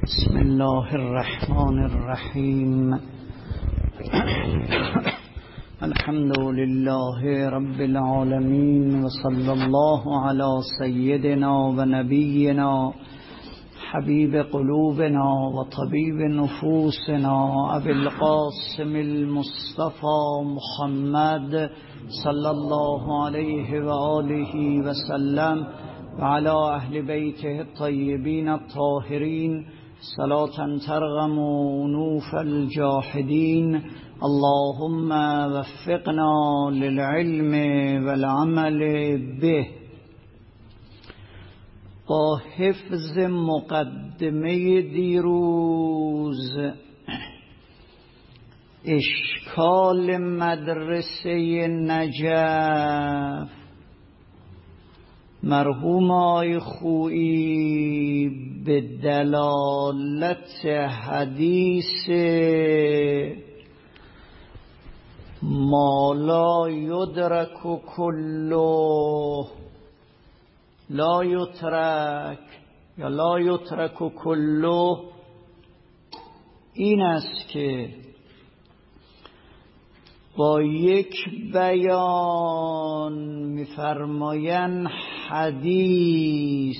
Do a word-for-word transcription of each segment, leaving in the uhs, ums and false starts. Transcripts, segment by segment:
بسم الله الرحمن الرحیم. الحمد لله رب العالمین و صلی الله علی سیدنا و نبینا حبیب قلوبنا و طبیب نفوسنا ابی القاسم المصطفى محمد صلی الله علیه و آله و سلم و علی اهل بیته الطیبین الطاهرین صلاة ترغم انوف الجاحدین. اللهم وفقنا للعلم والعمل به. با حفظ مقدمه دیروز، اشکال مدرسه نجف، مرحوم آقای خویی به دلالت حدیث ما لا یدرک کله لا یترک یا لا یترک کله، این است که با یک بیان می‌فرمایند حدیث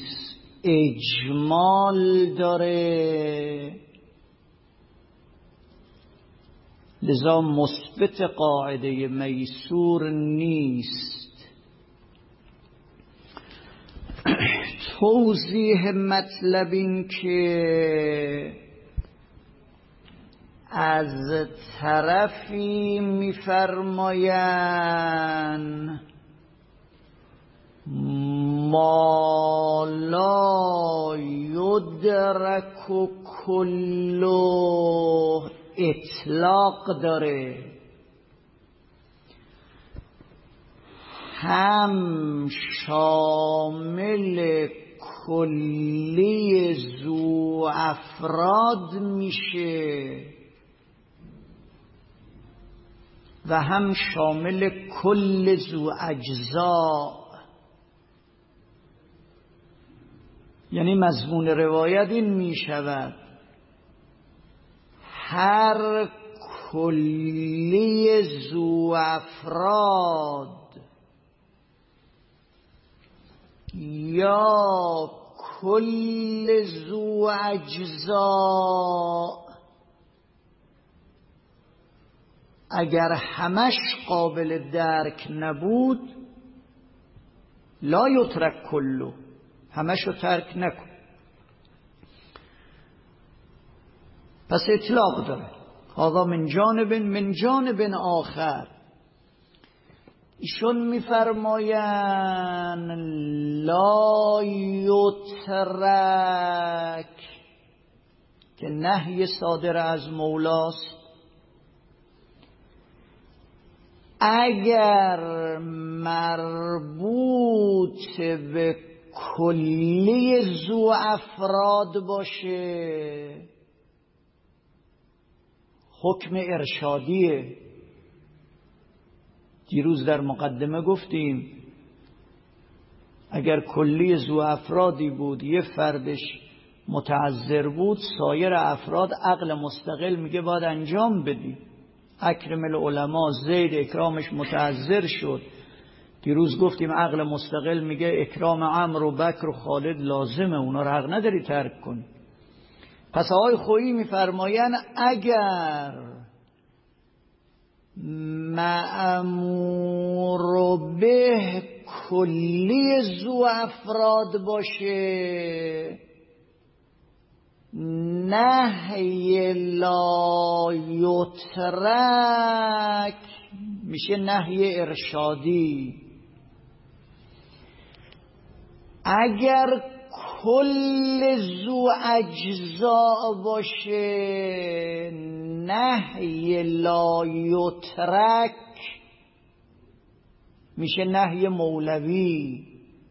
اجمال داره، لذا مثبت قاعده میسور نیست. توضیح مطلب این که از طرفی می‌فرمایند ما لا یدرک کله اطلاق داره، هم شامل کلی ذو افراد میشه و هم شامل کل ذو اجزا. یعنی مضمون روایت این می شود هر کلی ذو افراد یا کل ذو اجزا اگر همش قابل درک نبود، لا یترک کله، همش رو ترک نکن، پس اطلاق داره. هذا من جانب من جانب آخر. ایشون میفرمایند لا یترک که نهی صادر از مولاست، اگر مربوط به کلی ذو افراد باشه حکم ارشادیه. دیروز در مقدمه گفتیم اگر کلی ذو افرادی بود یه فردش متعذر بود، سایر افراد عقل مستقل میگه باید انجام بدی. اکرم العلماء زید اکرامش متعذر شد، دیروز گفتیم عقل مستقل میگه اکرام عمرو و بکر و خالد لازمه، اونا رو حق نداری ترک کن. پس آقای خویی میفرمایند اگر مأمور به کلی ذو افراد باشه، نهی لا یترک میشه نهی ارشادی. اگر کل ذو اجزا باشه، نهی لا یترک میشه نهی مولوی.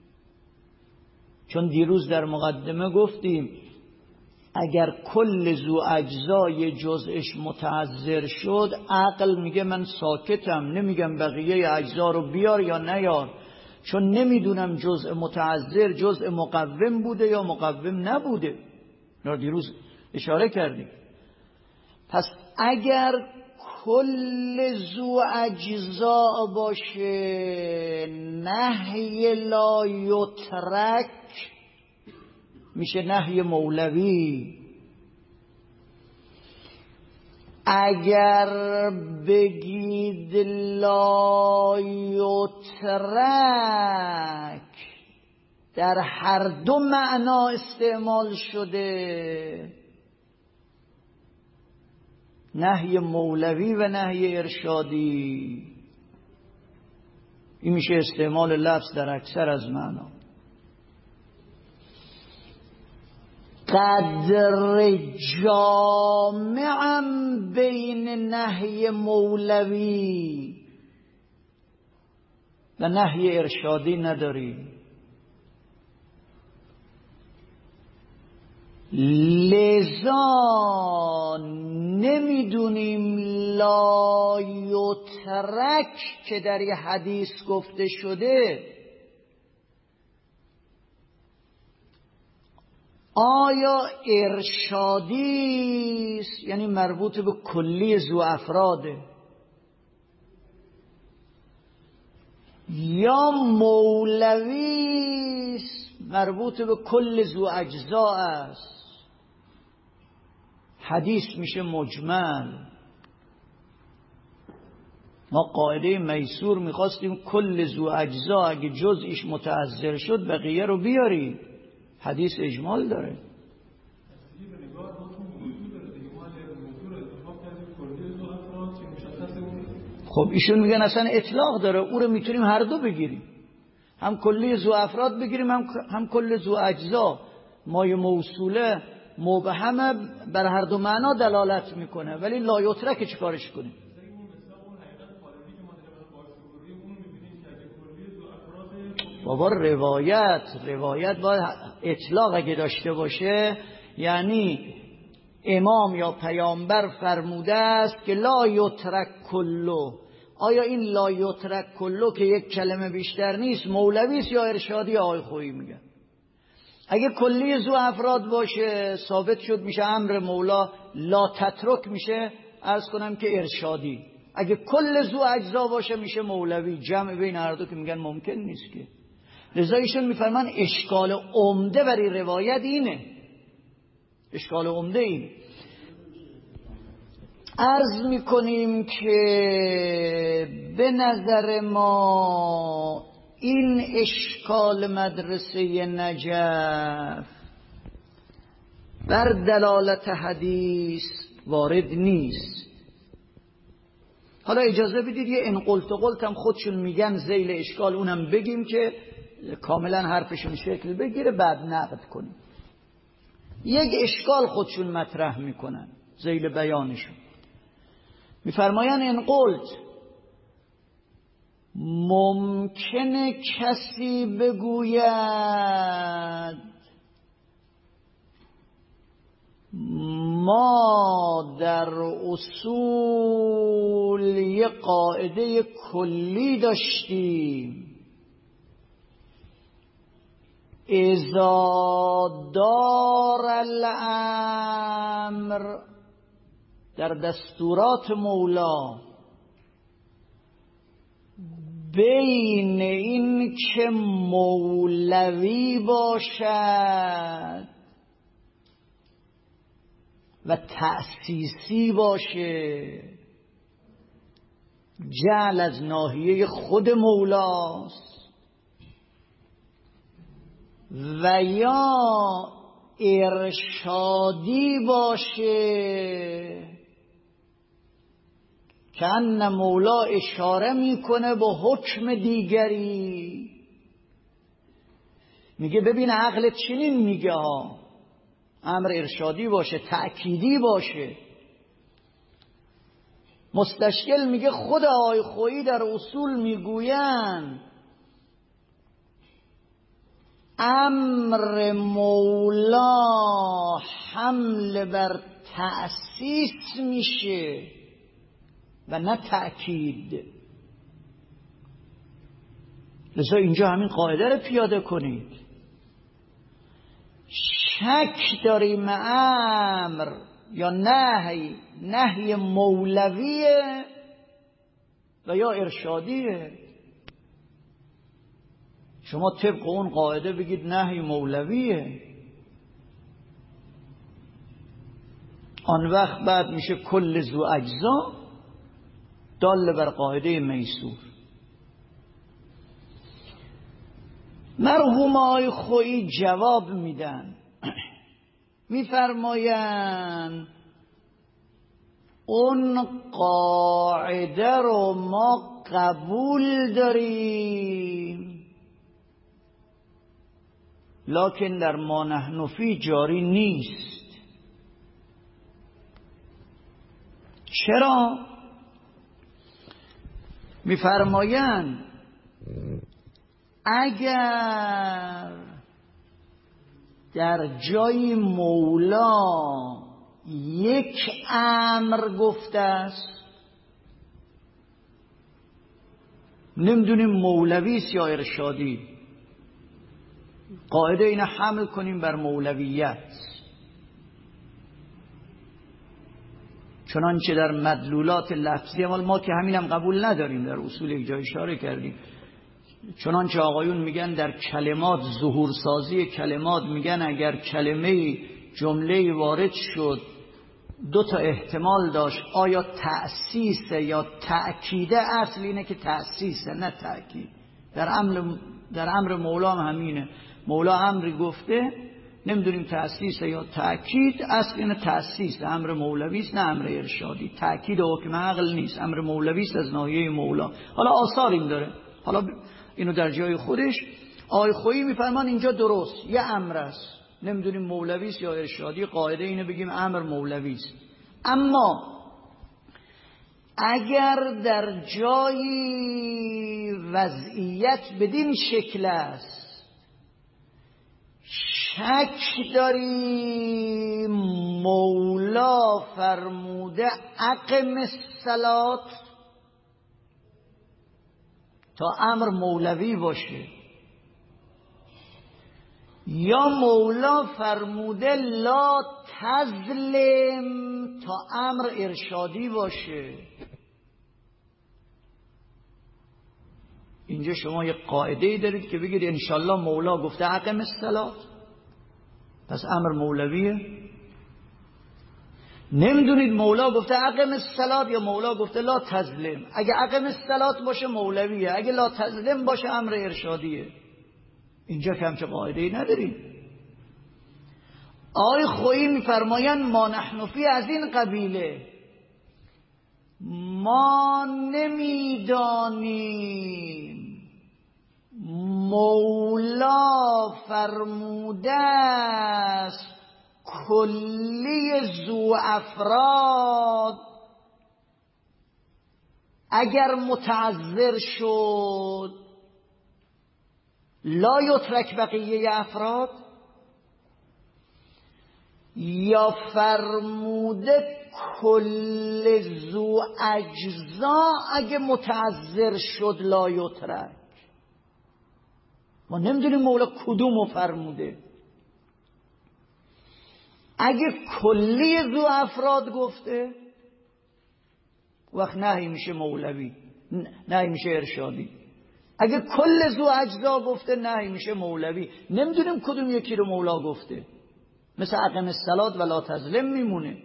چون دیروز در مقدمه گفتیم اگر کل ذو اجزای جزءش متعذر شد، عقل میگه من ساکتم، نمیگم بقیه اجزا رو بیار یا نیار، چون نمیدونم جزء متعذر جزء مقوم بوده یا مقوم نبوده. دیروز اشاره کردیم. پس اگر کل ذو اجزا باشه نهی لا یترک میشه نهی مولوی. اگر بگید لا یترک در هر دو معنا استعمال شده، نهی مولوی و نهی ارشادی، این میشه استعمال لفظ در اکثر از معنا. قدر جامعم بین نهی مولوی و نهی ارشادی نداریم. لذا نمیدونیم لا یترک که در یه حدیث گفته شده آیا ارشادی است، یعنی مربوط به کلی ذو افراده، یا مولوی است مربوط به کل ذو اجزا است. حدیث میشه مجمل. ما قاعده میسور میخواستیم کل ذو اجزا اگه جزئیش متعذر شد بقیه رو بیاریم. حدیث اجمال داره. خب ایشون میگن اصلا اطلاق داره، او رو میتونیم هر دو بگیریم، هم کلی ذو افراد بگیریم هم هم کل ذو اجزا. مای موصوله مبهمه بر هر دو معنا دلالت میکنه، ولی لا یترک چه کارش کنیم؟ بابا روایت روایت باید اطلاق اگه داشته باشه، یعنی امام یا پیامبر فرموده است که لا یترک کلو. آیا این لا یترک کلو که یک کلمه بیشتر نیست مولوی است یا ارشادی؟ آقای خویی میگن اگه کلی ذو افراد باشه ثابت شد میشه امر مولا، لا تترک میشه عرض کنم که ارشادی. اگه کل ذو اجزا باشه میشه مولوی. جمع بین هر دو که میگن ممکن نیست که. لذا ایشون میفرمان اشکال عمده برای روایت اینه، اشکال عمده اینه. عرض میکنیم که به نظر ما این اشکال مدرسه نجف بر دلالت حدیث وارد نیست. حالا اجازه بدید یه ان قلت قلت هم خودشون میگن ذیل اشکال، اونم بگیم که کاملا حرفشون شکل بگیره بعد نقد کنیم. یک اشکال خودشون مطرح میکنن ذیل بیانشون، میفرماین ان قلت ممکنه کسی بگوید ما در اصول یه قاعده کلی داشتیم، اذا دار الامر در دستورات مولا بین این که مولوی باشد و تأسیسی باشه، جعل از ناحیه خود مولاست، و یا ارشادی باشه که ان مولا اشاره میکنه به حکم دیگری. میگه ببین عقلت چنین میگه ها، امر ارشادی باشه تأکیدی باشه. مستشکل میگه خود آقای خویی در اصول میگویند امر مولا حمل بر تأسیس میشه و نه تأکید. لذا اینجا همین قاعده رو پیاده کنید. شک داریم امر یا نهی، نهی مولویه و یا ارشادیه. شما طبق اون قاعده بگید نهی مولویه، آن وقت بعد میشه کل ذو اجزا دال بر قاعده میسور. مرحوم آقای خویی جواب میدن، میفرمایند اون قاعده رو ما قبول داریم لکن در ما نحن فی جاری نیست. چرا؟ میفرمایند اگر در جای مولا یک امر گفته است، نمیدونیم مولوی است یا ارشادی، قاعده اینه حمل کنیم بر مولویت، چنانچه در مدلولات لفظی مال ما که همینم قبول نداریم، در اصول یک جای اشاره کردیم، چنانچه آقایون میگن در کلمات ظهور سازی کلمات، میگن اگر کلمه جمله وارد شد دو تا احتمال داشت، آیا تأسیس یا تأکیده، اصل اینه که تأسیسه نه تأکید. در امر در امر مولا هم همینه، مولا امری گفته نمیدونیم تأسیس یا تأکید، اصل اینه تأسیس، امر مولوی است نه امر ارشادی، تأکید حکم عقل نیست، امر مولوی است از ناحیه مولا. حالا آثار این داره، حالا اینو در جای خودش آقای خویی میفرمان اینجا درست یه امر است، نمیدونیم مولوی است یا ارشادی، قاعده اینه بگیم امر مولوی است. اما اگر در جایی وضعیت بدین شکل است، شک داریم مولا فرموده اقم الصلاة تا امر مولوی باشه، یا مولا فرموده لا تظلم تا امر ارشادی باشه، اینجا شما یک قاعده دارید که بگید انشالله مولا گفته اقم الصلاة پس امر مولویه. نمیدونید مولا گفته اقم الصلاة یا مولا گفته لا تظلم، اگه اقم الصلاة باشه مولویه، اگه لا تظلم باشه امر ارشادیه. اینجا که همچه قاعده‌ای نداریم. آقای خویی میفرمایند ما نحن فی از این قبیله، ما نمیدانیم مولا فرموده است کلی ذو افراد اگر متعذر شد لا یترک بقیه افراد، یا فرموده کل ذو اجزا اگه متعذر شد لا یترک. ما نمیدونیم مولا کدومو فرموده. اگه کلی ذو افراد گفته وقت نهی میشه مولوی، نهی میشه ارشادی. اگه کل ذو اجزا گفته نهی میشه مولوی. نمیدونیم کدوم یکی رو مولا گفته، مثل اقم الصلاة و لا تظلم میمونه.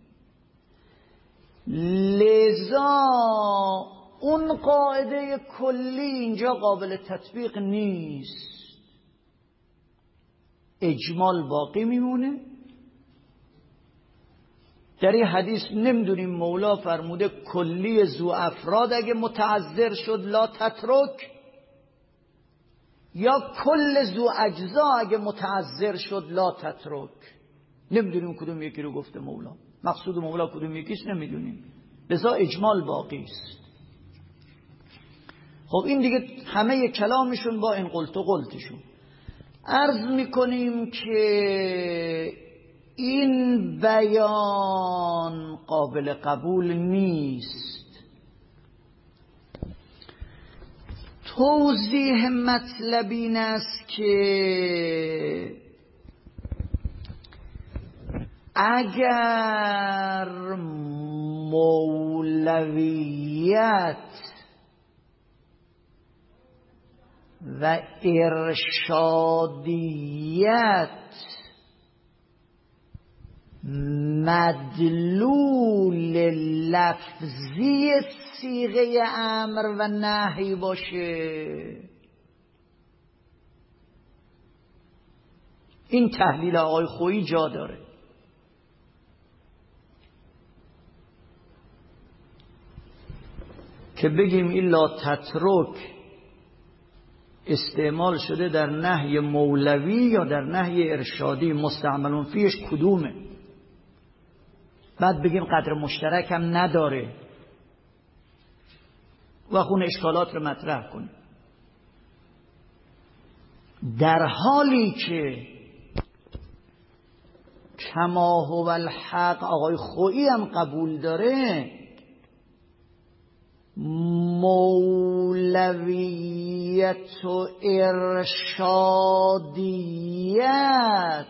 لذا اون قاعده کلی اینجا قابل تطبیق نیست، اجمال باقی میمونه. در این حدیث نمیدونیم مولا فرموده کلی ذو افراد اگه متعذر شد لا تترک، یا کل ذو اجزا اگه متعذر شد لا تترک. نمیدونیم کدوم یکی رو گفته مولا، مقصود مولا کدوم یکیست نمیدونیم، لذا اجمال باقی است. خب این دیگه همه کلامشون با این قلت و قلتشون. عرض میکنیم که این بیان قابل قبول نیست. توضیح مطلب این است که اگر مولویت و ارشادیت مدلول لفظی صیغه امر و نهی باشه، این تحلیل آقای خویی جا داره. که بگیم این لا تترک استعمال شده در نهی مولوی یا در نهی ارشادی، مستعملون فیش کدومه؟ بعد بگیم قدر مشترک هم نداره و خون اشکالات رو مطرح کنیم، در حالی که کما هو الحق آقای خویی هم قبول داره مولویت و ارشادیت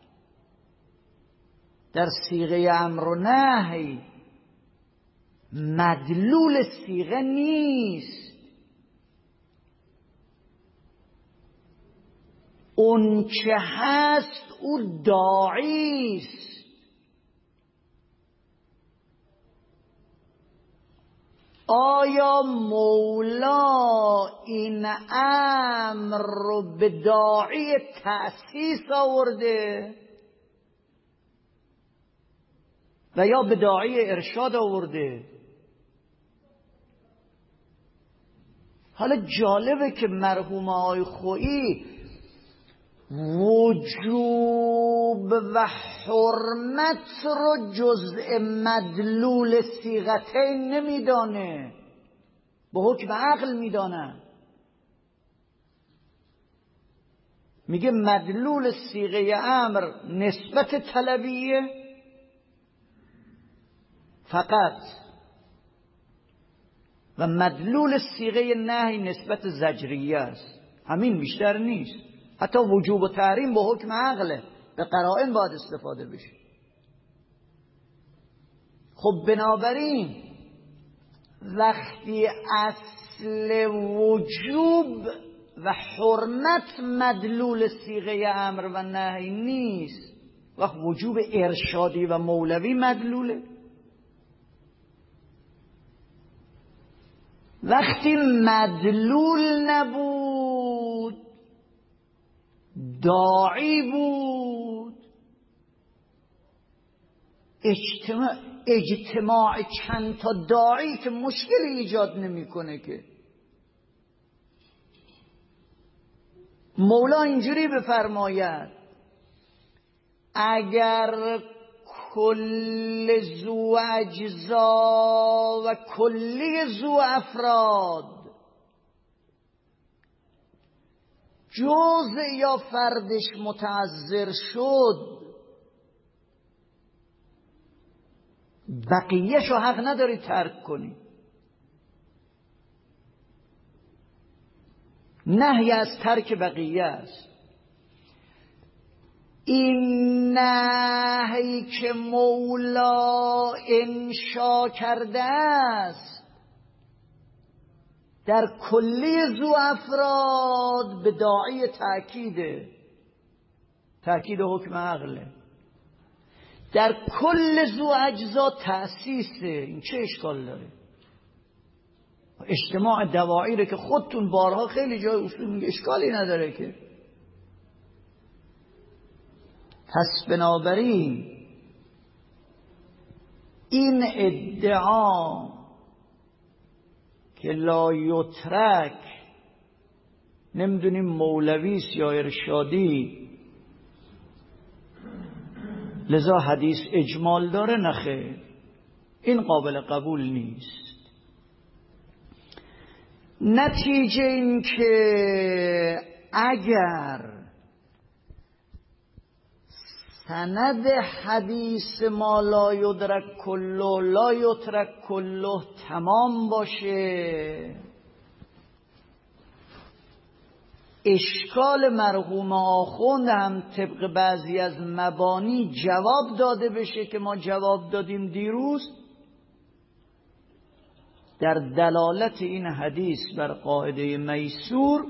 در صیغه امر و نهی مدلول صیغه نیست، اون که هست او داعی است. آیا مولا این امر رو به داعی تأسیس آورده و یا به داعی ارشاد آورده؟ حالا جالبه که مرحوم آقای خویی وجوب و حرمت رو جزء مدلول صیغتین نمیدانه، به حکم عقل میدانه. میگه مدلول صیغه امر نسبت طلبیه فقط و مدلول صیغه نهی نسبت زجریه است، همین، بیشتر نیست. حتی وجوب و تحریم به حکم عقله، به قرائن باید استفاده بشه. خب بنابراین وقتی اصل وجوب و حرمت مدلول صیغه امر و نهی نیست، وقت وجوب ارشادی و مولوی مدلوله. وقتی مدلول نبود، داعی بود، اجتماع, اجتماع چند تا داعی که مشکلی ایجاد نمیکنه که. مولا اینجوری بفرماید اگر کل ذو اجزا و کلی ذو افراد جزء یا فردش متعذر شد، بقیه‌شو حق نداری ترک کنی. نهی از ترک بقیه است. این نهی که مولا انشا کرده است در کلی ذو افراد به داعی تأکیده، تأکید حکم عقله. در کل ذو اجزا تأسیسه، این چه اشکال داره؟ اجتماع دواعیره که خودتون بارها خیلی جای اصول میگه، اشکالی نداره که. پس بنابراین این ادعا که لا یترک نمیدونیم مولویست یا ارشادی لذا حدیث اجمال داره، نخیر، این قابل قبول نیست. نتیجه این که اگر سند حدیث ما لا یدرک کله لا یترک کله تمام باشه، اشکال مرحوم آخوند هم طبق بعضی از مبانی جواب داده بشه که ما جواب دادیم دیروز، در دلالت این حدیث بر قاعده میسور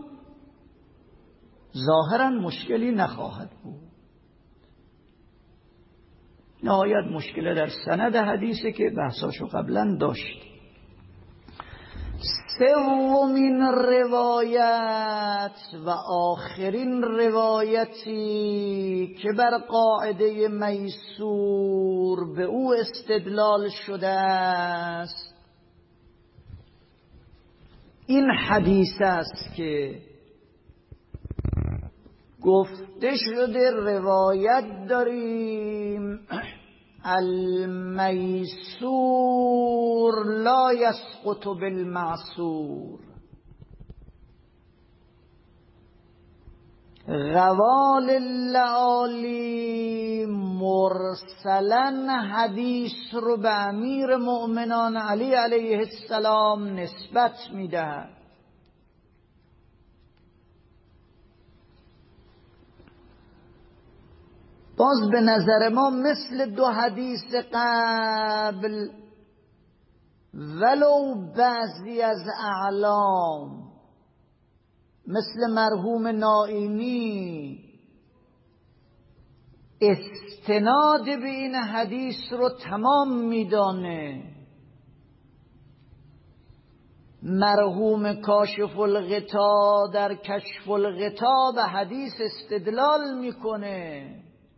ظاهرا مشکلی نخواهد بود. نهایت مشکل در سند حدیثه که بحثاشو قبلا داشت. سومین روایت و آخرین روایتی که بر قاعده میسور به او استدلال شده است این حدیث است که گفته شده روایت داریم المیسور لا یسقط بالمعسور، غوال اللعالی مرسلا حدیث رو به امیر مؤمنان علی علیه السلام نسبت میدهد. باز به نظر ما مثل دو حدیث قبل ولو بعضی از اعلام مثل مرحوم نائینی استناد به این حدیث رو تمام میدانه، مرحوم کاشف الغطا در کشف الغطا به حدیث استدلال میکنه،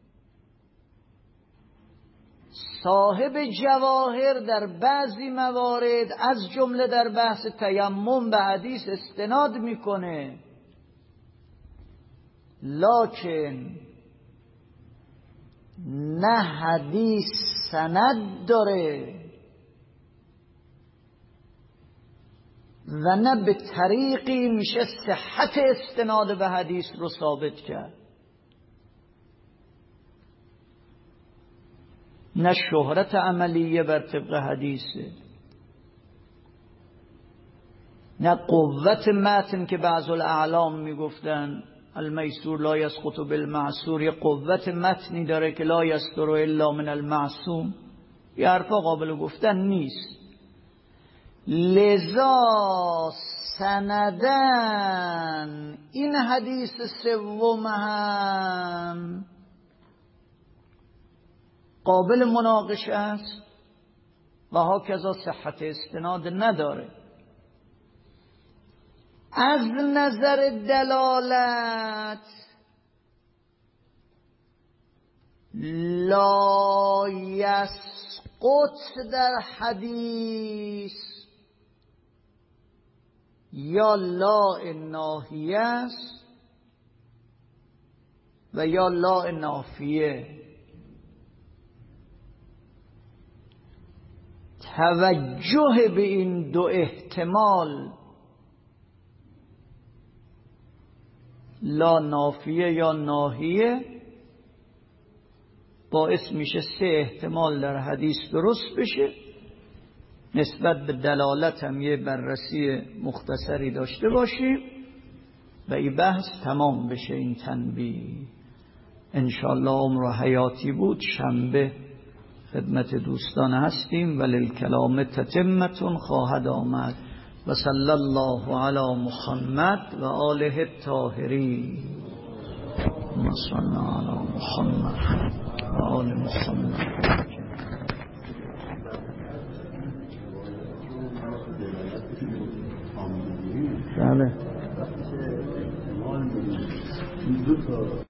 صاحب جواهر در بعضی موارد از جمله در بحث تیمم به حدیث استناد میکنه، لکن نه حدیث سند داره و نه به طریقی میشه صحت استناد به حدیث رو ثابت کرد، نه شهرت عملیه بر طبق حدیثه، نه قوت متن که بعض الاعلام میگفتن المیسور لا یسقط بالمعسور، یه قوت متنی داره که لا یستر الا من المعصوم، یه حرفا قابل گفتن نیست. لذا سندن این حدیث سوم هم قابل مناقشه است و هاکذا صحت استناد نداره. از نظر دلالت لا یسقط در حدیث یا لا ناهیه است و یا لا نافیه. توجه به این دو احتمال لا نافیه یا ناهیه باعث میشه سه احتمال در حدیث درست بشه، نسبت به دلالت هم یه بررسی مختصری داشته باشیم و این بحث تمام بشه. این تنبیه انشاءالله عمر و حیاتی بود، شنبه خدمت دوستان هستیم و للکلام تتمتون خواهد آمد. و صلی الله علی محمد و آله الطاهرین. اللهم صل علی محمد و آل محمد. بله